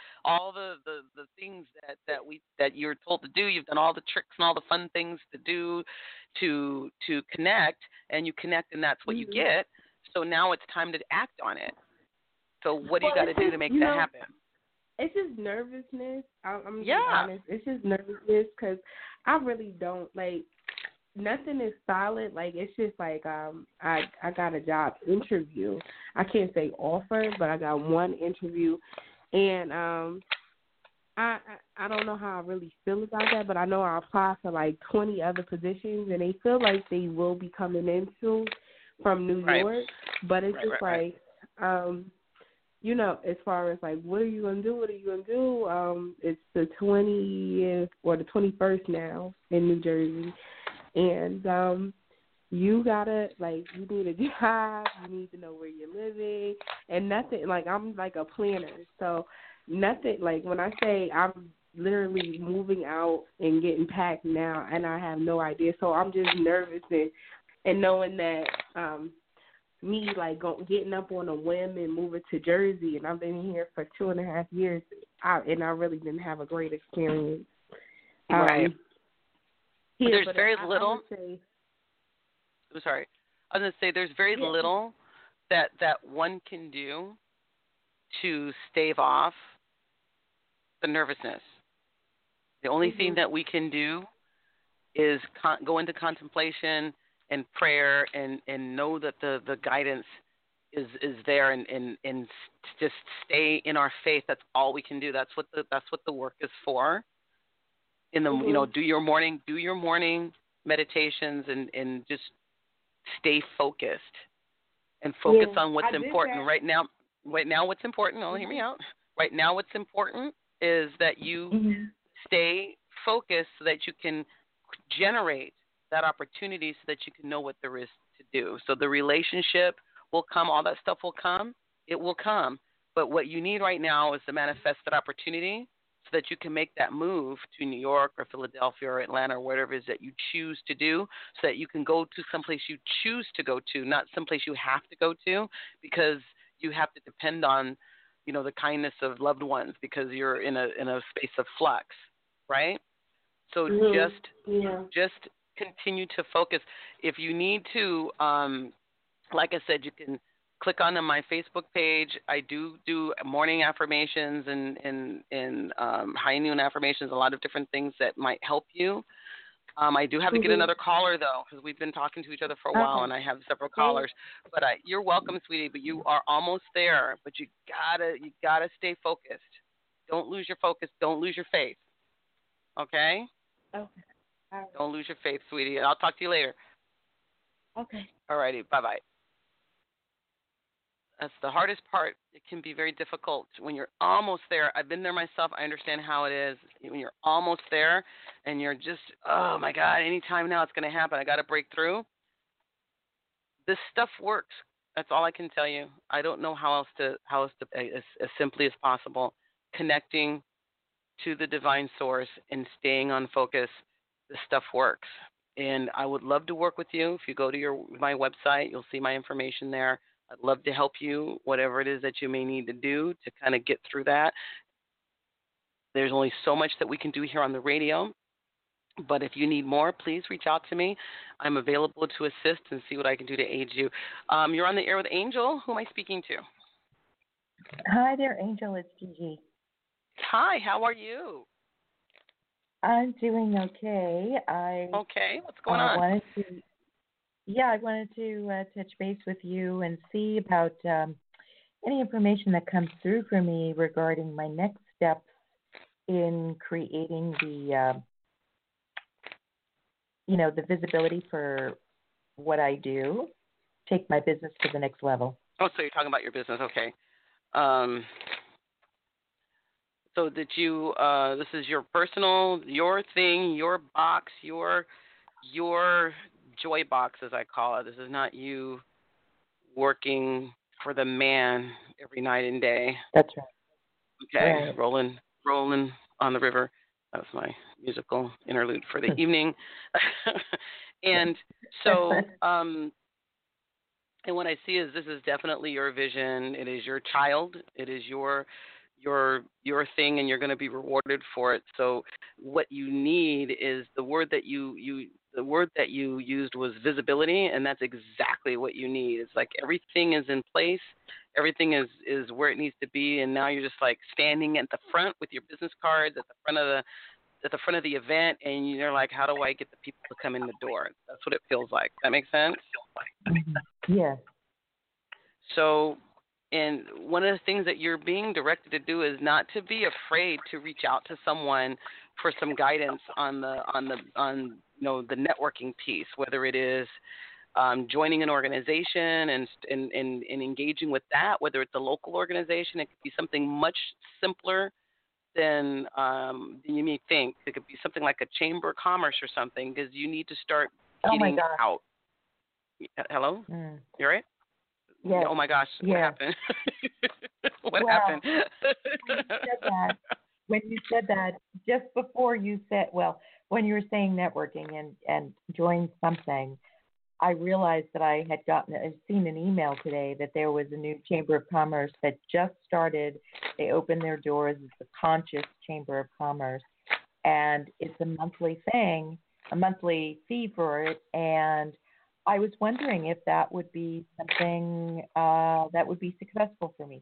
things that you're told to do. You've done all the tricks and all the fun things to do. to connect, and you connect, and that's what you get. So now it's time to act on it. So what do you got to do to make that happen? It's just nervousness. I'm being honest. It's just nervousness because I really don't, like, nothing is solid. Like, it's just like I got a job interview. I can't say offer, but I got one interview, and I don't know how I really feel about that, but I know I applied for like 20 other positions, and they feel like they will be coming in soon from New York, but it's just like, you know, as far as like, what are you going to do? What are you going to do? It's the 20th or the 21st now in New Jersey. And you got to, like, you need a job. You need to know where you're living. And nothing, like, I'm like a planner. So nothing, like, when I say I'm literally moving out and getting packed now, and I have no idea. So I'm just nervous and knowing that me, like, getting up on a whim and moving to Jersey, and I've been here for 2.5 years, and I really didn't have a great experience. Right. Here, there's very little. I'm sorry. I was going to say there's very little that one can do to stave off the nervousness. The only thing that we can do is go into contemplation and prayer and know that the guidance is there and just stay in our faith. That's all we can do. That's what the work is for. In the you know, do your morning meditations and just stay focused and focus on what's important right now. Right now, what's important? Oh, hear me out. Right now, what's important is that you stay focused so that you can generate that opportunity so that you can know what there is to do. So the relationship will come, all that stuff will come, it will come. But what you need right now is to manifest that opportunity so that you can make that move to New York or Philadelphia or Atlanta or whatever it is that you choose to do, so that you can go to someplace you choose to go to, not someplace you have to go to because you have to depend on, you know, the kindness of loved ones because you're in a space of flux, right? So just continue to focus. If you need to, like I said, you can click on my Facebook page. I do morning affirmations and high noon affirmations, a lot of different things that might help you. I do have to get another caller, though, because we've been talking to each other for a while, and I have several callers. But you're welcome, sweetie, but you are almost there. But you gotta stay focused. Don't lose your focus. Don't lose your faith. Okay? Okay. All right. Don't lose your faith, sweetie. I'll talk to you later. Okay. All righty. Bye-bye. That's the hardest part. It can be very difficult when you're almost there. I've been there myself. I understand how it is. When you're almost there and you're just, oh, my God, anytime now it's going to happen. I got to break through. This stuff works. That's all I can tell you. I don't know how else to as simply as possible, connecting to the divine source and staying on focus. This stuff works. And I would love to work with you. If you go to my website, you'll see my information there. I'd love to help you, whatever it is that you may need to do to kind of get through that. There's only so much that we can do here on the radio. But if you need more, please reach out to me. I'm available to assist and see what I can do to aid you. You're on the air with Angel. Who am I speaking to? Hi there, Angel. It's Gigi. Hi, how are you? I'm doing okay. Okay, what's going on? I wanted to touch base with you and see about any information that comes through for me regarding my next steps in creating the visibility for what I do, take my business to the next level. Oh, so you're talking about your business, okay. So did you, this is your personal, your thing, your box, your joy box, as I call it. This is not you working for the man every night and day. That's right. Okay, right. Rolling on the river. That was my musical interlude for the evening. And so, and what I see is this is definitely your vision. It is your child. It is your thing, and you're going to be rewarded for it. So what you need is the word that the word that you used was visibility, and that's exactly what you need. It's like everything is in place, everything is where it needs to be, and now you're just like standing at the front with your business cards at the front of the event, and you're like, how do I get the people to come in the door? That's what it feels like. That makes sense? Yes. So, and one of the things that you're being directed to do is not to be afraid to reach out to someone for some guidance on the networking piece, whether it is joining an organization and engaging with that, whether it's a local organization. It could be something much simpler than you may think. It could be something like a chamber of commerce or something, because you need to start getting out. Hello? You all right? Yes. Oh my gosh! Yes. What happened? What happened? When you said that, just before you said, when you were saying networking and join something, I realized that I'd seen an email today that there was a new Chamber of Commerce that just started. They opened their doors. It's the Conscious Chamber of Commerce, and it's a monthly thing, a monthly fee for it. And I was wondering if that would be something that would be successful for me.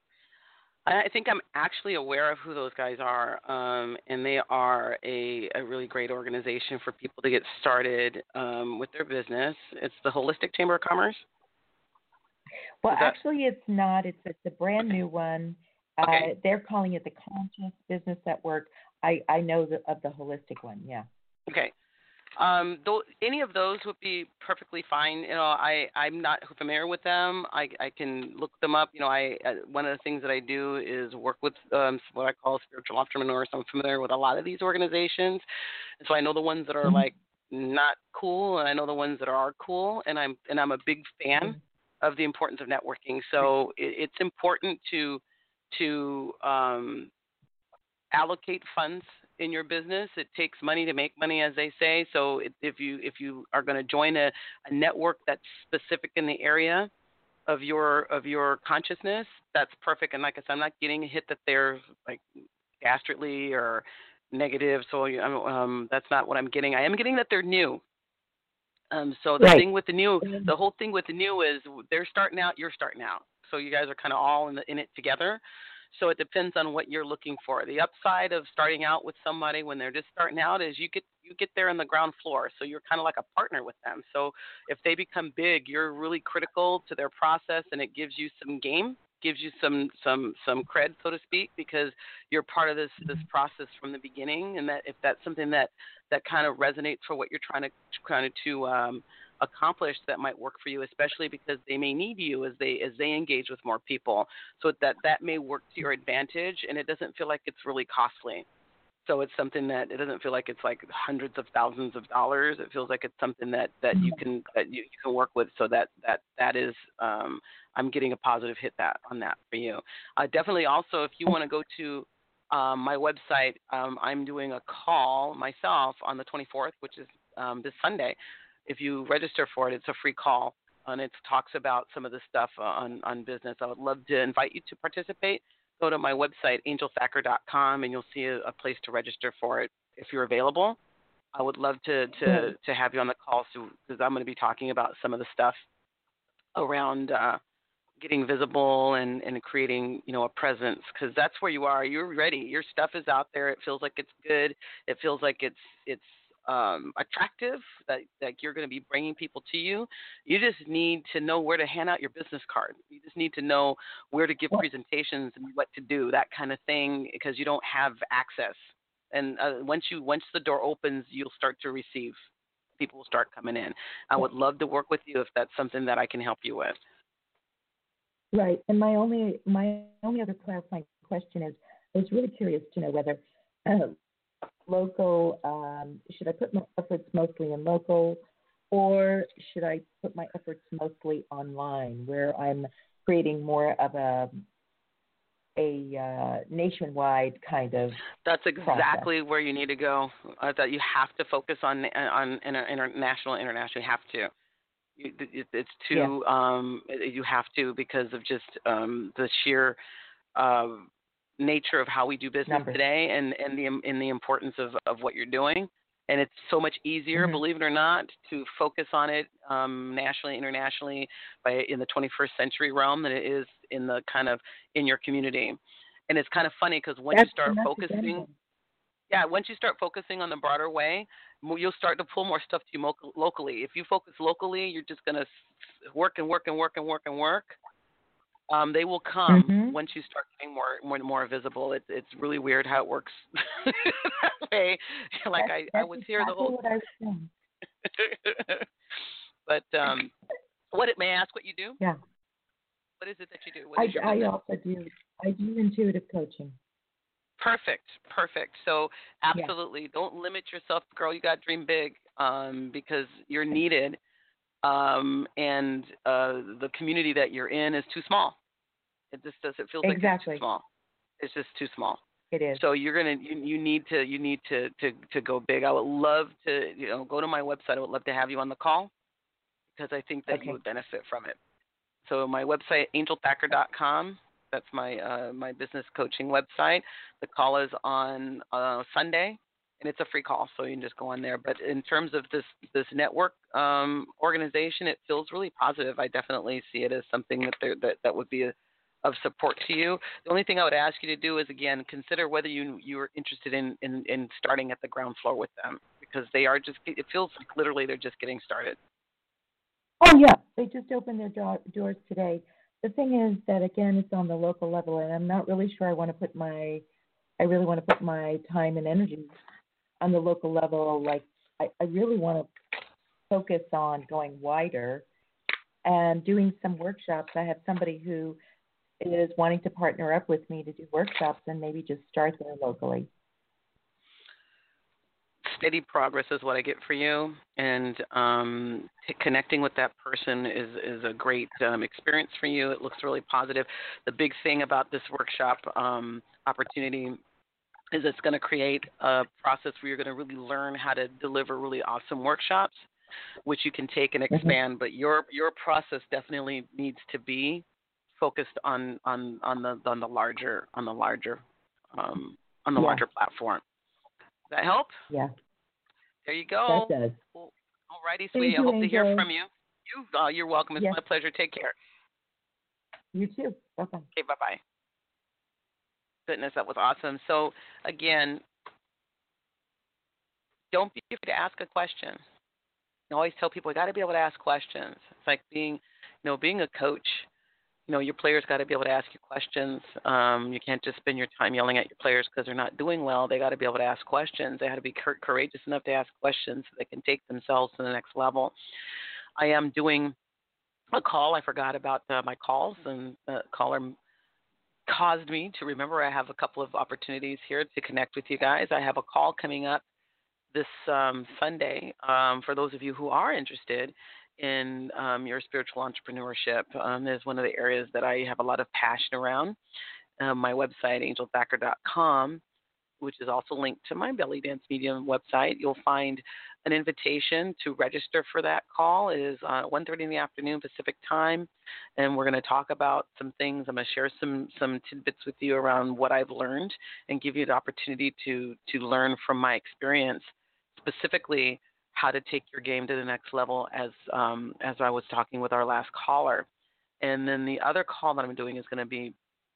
I think I'm actually aware of who those guys are, and they are a really great organization for people to get started with their business. It's the Holistic Chamber of Commerce? Well, actually, it's not. It's a brand new one. Okay. They're calling it the Conscious Business Network. I know of the Holistic one, yeah. Okay. Any of those would be perfectly fine. I'm not familiar with them. I can look them up. One of the things that I do is work with what I call spiritual entrepreneurs. I'm familiar with a lot of these organizations, and so I know the ones that are like not cool, and I know the ones that are cool. And I'm a big fan of the importance of networking. So it's important to allocate funds in your business. It takes money to make money, as they say. So if you are going to join a network that's specific in the area of your consciousness, that's perfect. And like I said, I'm not getting a hit that they're like ghastly or negative. So that's not what I'm getting. I am getting that they're new. So the thing with the new, the whole thing with the new is they're starting out, you're starting out. So you guys are kind of all in it together. So it depends on what you're looking for. The upside of starting out with somebody when they're just starting out is you get there on the ground floor. So you're kind of like a partner with them. So if they become big, you're really critical to their process, and it gives you some game, gives you some cred, so to speak, because you're part of this process from the beginning. And that if that's something that kind of resonates for what you're trying to accomplish, that might work for you, especially because they may need you as they engage with more people. So that may work to your advantage, and it doesn't feel like it's really costly. So it's something that it doesn't feel like it's like hundreds of thousands of dollars. It feels like it's something that you can work with. So that is I'm getting a positive hit on that for you. Definitely also, if you want to go to my website, I'm doing a call myself on the 24th, which is this Sunday. If you register for it, it's a free call, and it talks about some of the stuff on business. I would love to invite you to participate. Go to my website, angelthacker.com, and you'll see a place to register for it if you're available. I would love to have you on the call, because I'm going to be talking about some of the stuff around getting visible and creating, a presence, because that's where you are. You're ready. Your stuff is out there. It feels like it's good. It feels like it's attractive, that you're going to be bringing people to you. You just need to know where to hand out your business card. You just need to know where to give presentations and what to do, that kind of thing, because you don't have access. And once the door opens, you'll start to receive. People will start coming in. I would love to work with you if that's something that I can help you with. Right. And my only other clarifying question is, I was really curious to know whether local, should I put my efforts mostly in local, or should I put my efforts mostly online, where I'm creating more of a nationwide kind of That's exactly process. Where you need to go. That you have to focus on international. You have to. It's too. Yeah. You have to, because of just the sheer nature of how we do business today, and the importance of what you're doing. And it's so much easier, believe it or not, to focus on it nationally, internationally, in the 21st century realm than it is in the kind of in your community. And it's kind of funny because once you start focusing, once you start focusing on the broader way, you'll start to pull more stuff to you locally. If you focus locally, you're just going to work and work and work and work and work. They will come once you start getting more visible. It's really weird how it works that way. Like I was here the whole. What I was saying. But may I ask what you do? Yeah. What is it that you do? I also do. I do intuitive coaching. Perfect. So absolutely, don't limit yourself, girl. You got to dream big because you're needed. And the community that you're in is too small. It just does. It feels like it's too small. It's just too small. It is. So you need to go big. I would love to go to my website. I would love to have you on the call because I think that you would benefit from it. So my website, angelthacker.com. That's my business coaching website. The call is on Sunday. And it's a free call, so you can just go on there. But in terms of this network organization, it feels really positive. I definitely see it as something that would be of support to you. The only thing I would ask you to do is, again, consider whether you're interested in starting at the ground floor with them, because they are just. It feels like literally they're just getting started. Oh yeah, they just opened their doors today. The thing is that again, it's on the local level, and I'm not really sure I really want to put my time and energy on the local level. Like I really want to focus on going wider and doing some workshops. I have somebody who is wanting to partner up with me to do workshops and maybe just start there locally. Steady progress is what I get for you, and connecting with that person is a great experience for you. It looks really positive. The big thing about this workshop opportunity is it's going to create a process where you're going to really learn how to deliver really awesome workshops, which you can take and expand. But your process definitely needs to be focused on the larger platform. Does that help? Yeah. There you go. That does. Well, all righty, sweetie. I hope to hear from you. You're welcome. It's my pleasure. Take care. You too. Bye-bye. Okay, bye-bye. Goodness, that was awesome. So, again, don't be afraid to ask a question. I always tell people, you got to be able to ask questions. It's like being a coach. Your players got to be able to ask you questions. You can't just spend your time yelling at your players because they're not doing well. They got to be able to ask questions. They got to be courageous enough to ask questions so they can take themselves to the next level. I am doing a call. I forgot about my calls, and the caller caused me to remember I have a couple of opportunities here to connect with you guys. I have a call coming up this Sunday for those of you who are interested in your spiritual entrepreneurship. Is one of the areas that I have a lot of passion around. My website, angelthacker.com, which is also linked to my Belly Dance Medium website. You'll find an invitation to register for that call. It is 1:30 in the afternoon Pacific time, and we're going to talk about some things. I'm going to share some tidbits with you around what I've learned and give you the opportunity to learn from my experience, specifically how to take your game to the next level, as I was talking with our last caller. And then the other call that I'm doing is going to be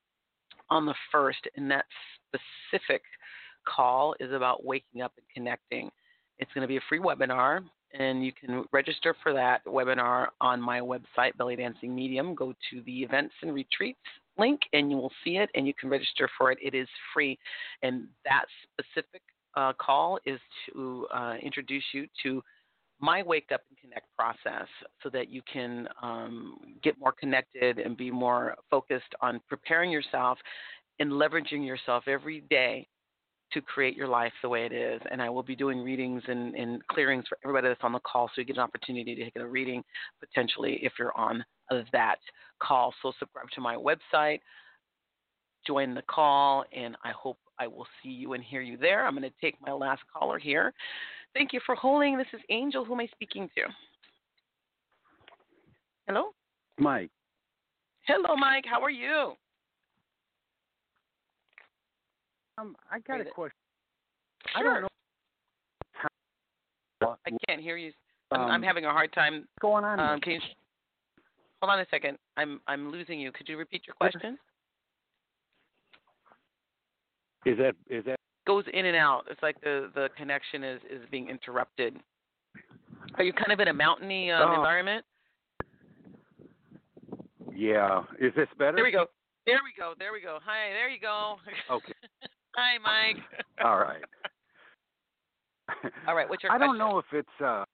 on the 1st, and that specific call is about waking up and connecting. It's going to be a free webinar, and you can register for that webinar on my website, Belly Dancing Medium. Go to the Events and Retreats link, and you will see it, and you can register for it. It is free, and that specific call is to introduce you to my Wake Up and Connect process so that you can get more connected and be more focused on preparing yourself and leveraging yourself every day to create your life the way it is. And I will be doing readings and clearings for everybody that's on the call, so you get an opportunity to get a reading potentially if you're on that call. So subscribe to my website, join the call, and I hope I will see you and hear you there. I'm going to take my last caller here. Thank you for holding. This is Angel. Who am I speaking to? Hello? Mike. Hello, Mike. How are you? I got a question. Sure. I don't know I can't hear you. I'm having a hard time. What's going on? Can you hold on a second? I'm losing you. Could you repeat your question? Is that goes in and out? It's like the connection is being interrupted. Are you kind of in a mountainy environment? Yeah. Is this better? There we go. Hi, there you go. Okay. Hi, Mike. All right. All right, what's your question? I don't know if it's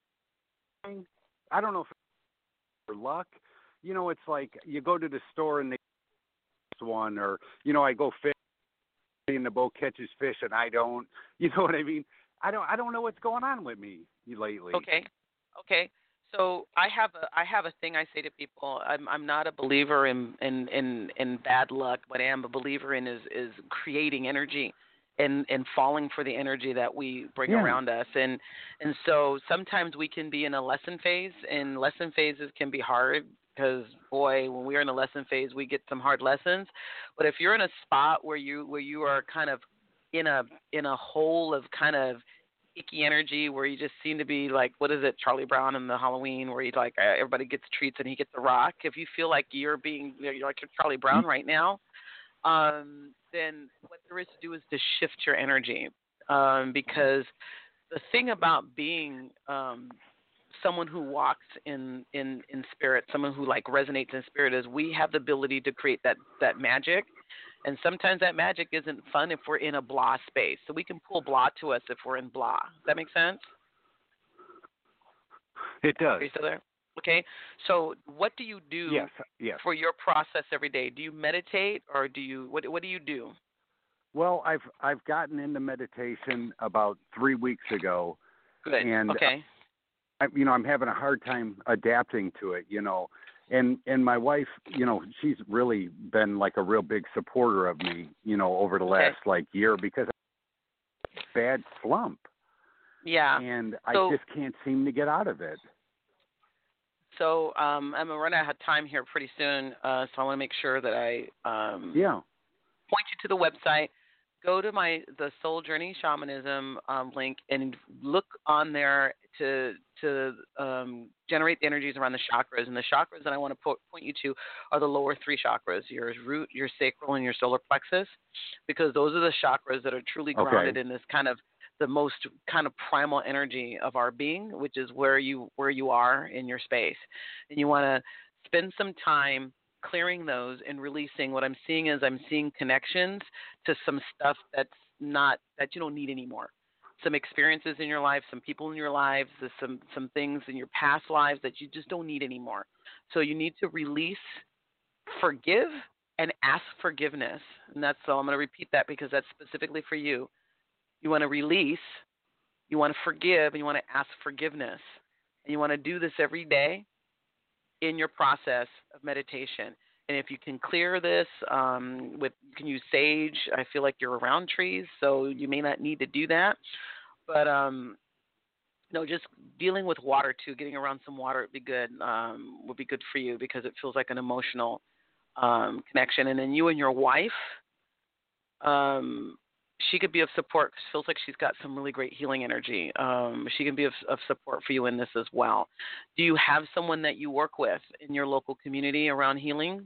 for luck. You know, it's like you go to the store and they one, or I go fishing and the boat catches fish and I don't. You know what I mean? I don't know what's going on with me lately. Okay. So I have a thing I say to people. I'm not a believer in bad luck. What I am a believer in is creating energy and falling for the energy that we bring around us. And so sometimes we can be in a lesson phase, and lesson phases can be hard because, boy, when we're in a lesson phase, we get some hard lessons. But if you're in a spot where you are kind of in a hole of kind of icky energy where you just seem to be like, what is it, Charlie Brown in the Halloween, where he's like everybody gets treats and he gets a rock. If you feel like you're like Charlie Brown right now, then what there is to do is to shift your energy, because the thing about being someone who walks in spirit, someone who like resonates in spirit, is we have the ability to create that magic. And sometimes that magic isn't fun if we're in a blah space. So we can pull blah to us if we're in blah. Does that make sense? It does. Are you still there? Okay. So what do you do yes. for your process every day? Do you meditate, or do you what do you do? Well, I've gotten into meditation about 3 weeks ago. Good. And okay. I'm having a hard time adapting to it, And my wife, she's really been like a real big supporter of me, over the last year, because I'm in a bad slump. Yeah. And I just can't seem to get out of it. So I'm going to run out of time here pretty soon, so I want to make sure that I point you to the website. Go to the Soul Journey Shamanism link and look on there to generate the energies around the chakras. And the chakras that I want to point you to are the lower 3 chakras, your root, your sacral, and your solar plexus, because those are the chakras that are truly grounded in this kind of the most kind of primal energy of our being, which is where you are in your space. And you want to spend some time clearing those and releasing. What I'm seeing is connections to some stuff that you don't need anymore. Some experiences in your life, some people in your lives, some things in your past lives that you just don't need anymore. So you need to release, forgive, and ask forgiveness. And that's all. I'm going to repeat that because that's specifically for you. You want to release, you want to forgive, and you want to ask forgiveness. And you want to do this every day in your process of meditation. And if you can clear this you can use sage. I feel like you're around trees, so you may not need to do that. But just dealing with water too, getting around some water would be good for you, because it feels like an emotional connection. And then you and your wife, she could be of support. It feels like she's got some really great healing energy. She can be of support for you in this as well. Do you have someone that you work with in your local community around healing?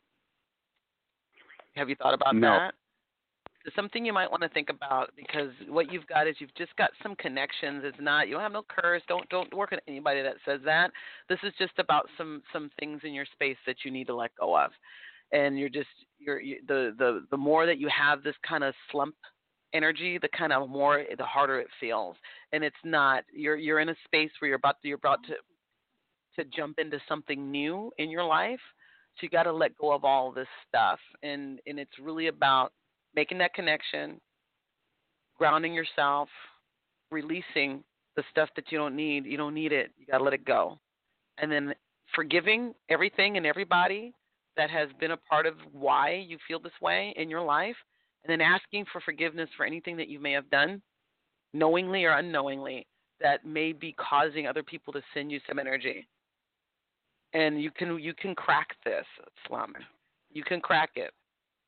Have you thought about that? It's something you might want to think about, because what you've got is you've just got some connections. It's not, you don't have no curse. Don't work with anybody that says that. This is just about some things in your space that you need to let go of. And the more that you have this kind of slump energy, the harder it feels. And it's not, you're in a space where you're about to jump into something new in your life. So you got to let go of all this stuff. And it's really about making that connection, grounding yourself, releasing the stuff that you don't need. You don't need it. You got to let it go. And then forgiving everything and everybody that has been a part of why you feel this way in your life. And then asking for forgiveness for anything that you may have done, knowingly or unknowingly, that may be causing other people to send you some energy. And you can crack this slump. You can crack it.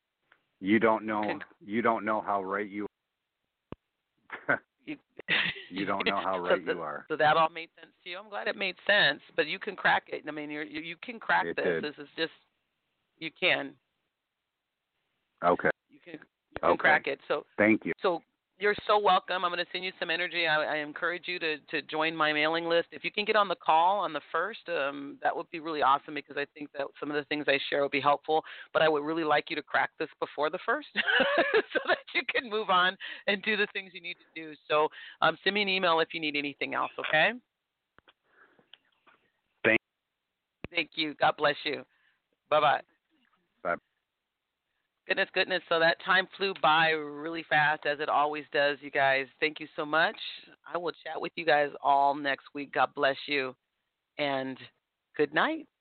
You don't know how right you are. You don't know how right you are. So that all made sense to you? I'm glad it made sense, but you can crack it. I mean, you can crack this. Did. This is just, you can. Okay. You can crack it. So thank you. So you're so welcome. I'm going to send you some energy. I encourage you to join my mailing list. If you can get on the call on the 1st, that would be really awesome because I think that some of the things I share will be helpful. But I would really like you to crack this before the 1st so that you can move on and do the things you need to do. So send me an email if you need anything else, okay? Thank you. God bless you. Bye-bye. Bye. Goodness. So that time flew by really fast, as it always does, you guys. Thank you so much. I will chat with you guys all next week. God bless you. And good night.